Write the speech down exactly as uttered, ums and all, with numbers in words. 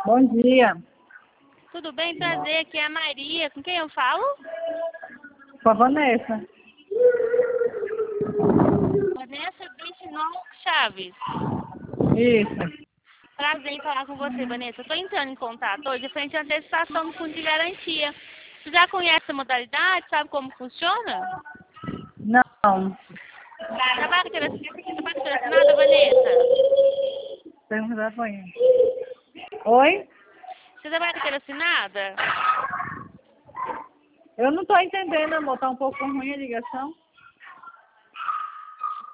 Bom dia. Tudo bem? Prazer, aqui é a Maria. Com quem eu falo? Com a Vanessa. Vanessa Bicinol Chaves. Isso. Prazer em falar com você, Vanessa. Eu estou entrando em contato hoje frente à antecipação do fundo de garantia. Você já conhece a modalidade? Sabe como funciona? Não. Trabalha com assinada, Vanessa? Pergunta pra mim. Oi? Você trabalha com assinada? Eu não tô entendendo, amor. Tá um pouco ruim a ligação.